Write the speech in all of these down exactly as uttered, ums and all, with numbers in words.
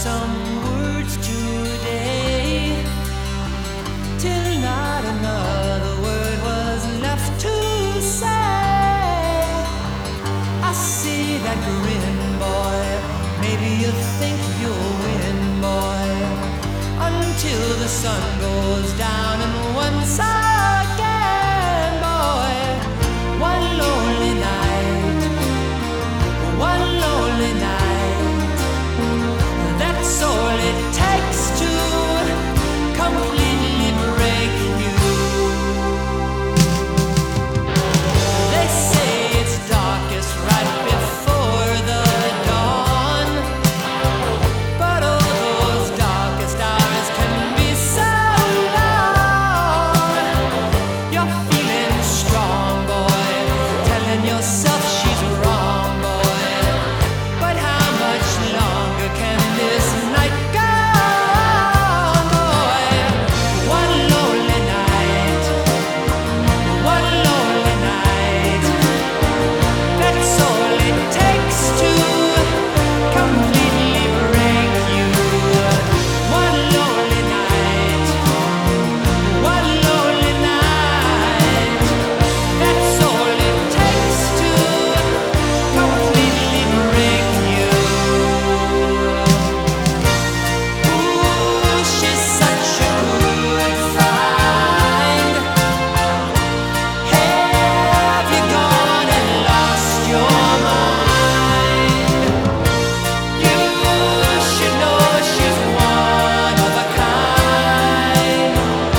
some words today, till not another word was left to say. I see that grin, boy, maybe you think you'll win, boy, until the sun goes down and once again, boy, one lonely night, one lonely night, that's all it takes to completely break you. They say it's darkest right before the dawn, but all those darkest hours can be so long. You're feeling strong, boy, telling yourself she's wrong, boy, but how much longer can this night go on, boy? One lonely night, one lonely night, that's all it takes to completely break you. One lonely night, one lonely night, that's all it takes to completely break you. Ooh, she's such a good find. Have you gone and lost your mind? You should know she's one of a kind.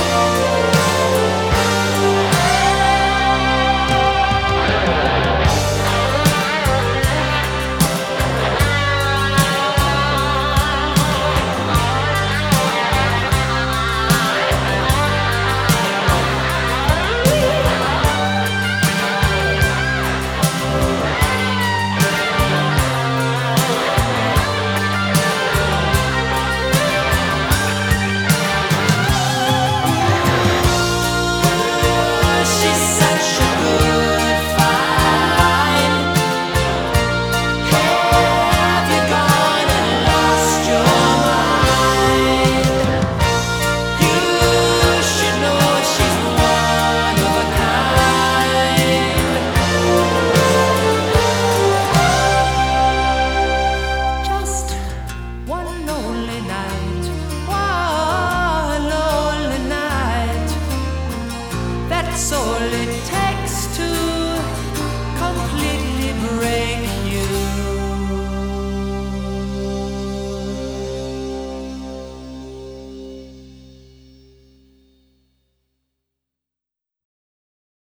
She's such a good find. Have you gone and lost your mind? You should know she's one of a kind. Just one lonely night, one lonely night, that's all it takes.